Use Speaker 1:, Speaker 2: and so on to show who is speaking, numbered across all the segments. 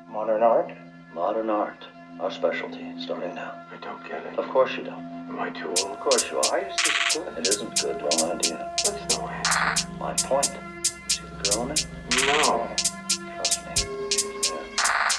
Speaker 1: Modern art?
Speaker 2: Modern art. Our specialty, starting now.
Speaker 1: I don't get it.
Speaker 2: Of course you don't.
Speaker 1: Am I too old?
Speaker 2: Of course you are.
Speaker 1: Why is this good?
Speaker 2: It isn't good, wrong idea.
Speaker 1: That's no answer.
Speaker 2: My point. See the girl in it?
Speaker 1: No.
Speaker 2: Trust me. She's there.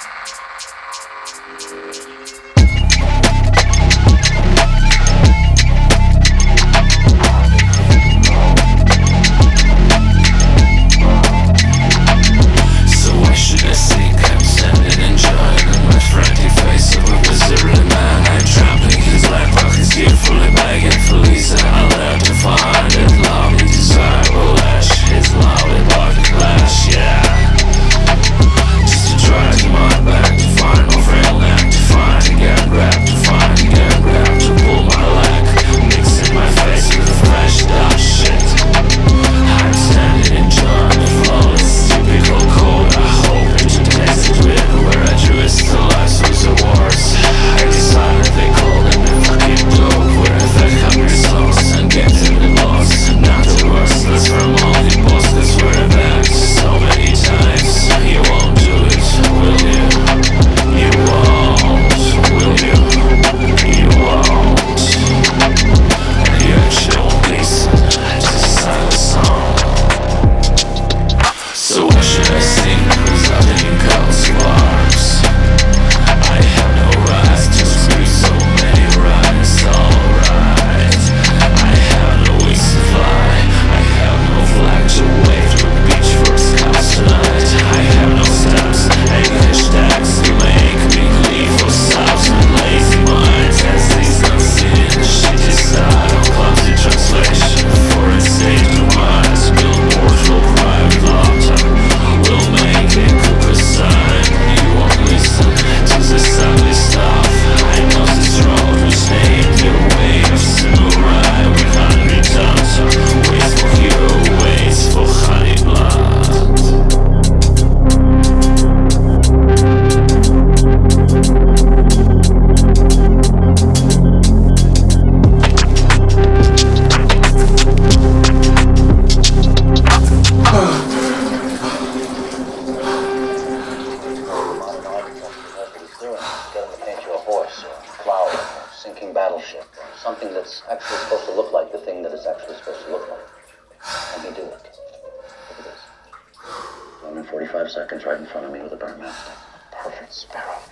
Speaker 3: So why should I seek? I'm standing and enjoying in my frantic face of a miserly man. I'm trampling his life while he's here fully begging for Lisa. I learned to find it loudly desirable lash. His loudly barking clash, yeah. Just to try to my back to find my frail neck, to find again grab, to find again grab, to pull my leg, mixing my face with the fresh dark shit. I'm standing enjoying the flawless, typical code. I hope to taste it with where I twist the lives of the wars. I decided they called them the fucking dope, where I fed hungry souls and getting the lost. Not the worthless from all the boss, cause we're back so many times. You won't do it, will you? You won't, will you? You won't. And you actually won't listen to the silent song. So why should I sing without any calls of arms? I have no right to scream so many rhymes, alright. I have no wings to fly, I have no flag to wave to a beach for scouts tonight. I have no steps, any hashtags to make me leave for south and lazy minds. As these not seen the shitty side of clumsy translation for a state of mind. Billboards will private laptop will make it cook a sign. You won't listen to this ugly stuff. I know this road which named your way of samurai with 100 tons of waste for hero, waste for honey blood.
Speaker 2: Modern architecture, that's what he's doing. Get him to paint you a horse, or a flower, or a sinking battleship, or something that's actually supposed to look like the thing that it's actually supposed to look like. Let me do it. Look at this. 145 seconds right in front of me with a burnt matchstick.
Speaker 1: Perfect, Sparrow.